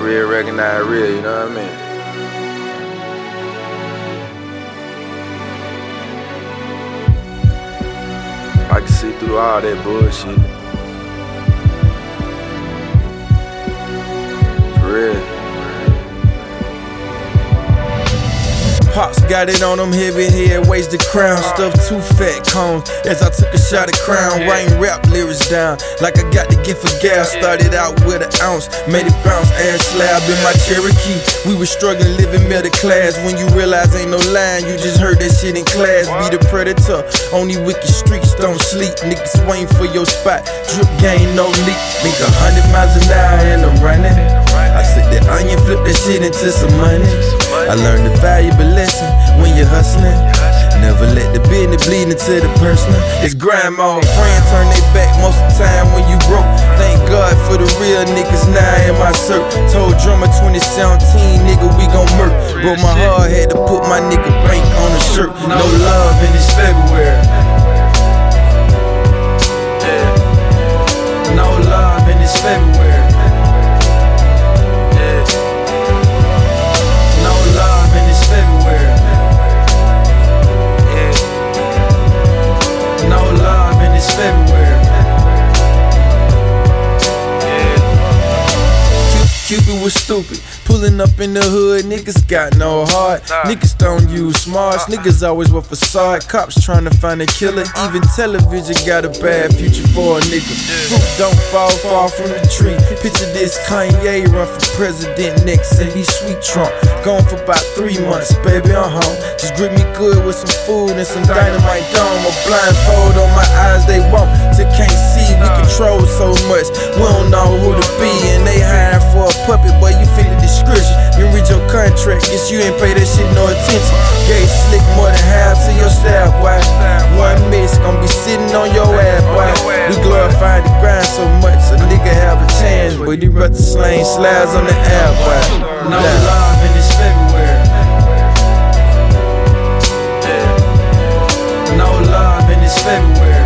Real recognize real, you know what I mean? I can see through all that bullshit. For real. Pops got it on them heavy head, weighs the crown, stuffed 2 fat cones as I took a shot of Crown, writing rap lyrics down like I got the gift of gas. Started out with an ounce, made it bounce, ass slab in my Cherokee. We was struggling, living middle class. When you realize ain't no line, you just heard that shit in class. Be the predator, on these wicked streets, don't sleep. Niggas waiting for your spot, drip game, no leak. Make 100 miles an hour and I'm running. I sit that onion, flip that shit into some money. I learned a valuable lesson when you're hustling. Never let the business bleed into the personal. It's grind mode. Friends turn their back most of the time when you broke. Thank God for the real niggas now in my circle. Told drummer 2017, nigga, we gon' murk. Broke my heart, had to put my nigga bank on the shirt. No love in this February. No love in this February. Cupid was stupid, pulling up in the hood, niggas got no heart. Niggas don't use smarts, niggas always with facade. Cops trying to find a killer, even television got a bad future for a nigga. Fruit don't fall far from the tree. Picture this, Kanye run for president next and he sweet Trump. Gone for about 3 months, baby, I'm home. Just grip me good with some food and some dynamite dome. A blindfold on my eyes, they won't, till can't see. We control so much, we don't know who to be. And they hiring for a puppet, boy, you fit the description. You read your contract, guess you ain't pay that shit no attention. Gave slick more than half to your staff, boy. One miss, gon' be sitting on your ass, boy. We glorify the grind so much, a nigga have a chance, but he rather slang slabs on the air, boy. No love in this February. No love in this February.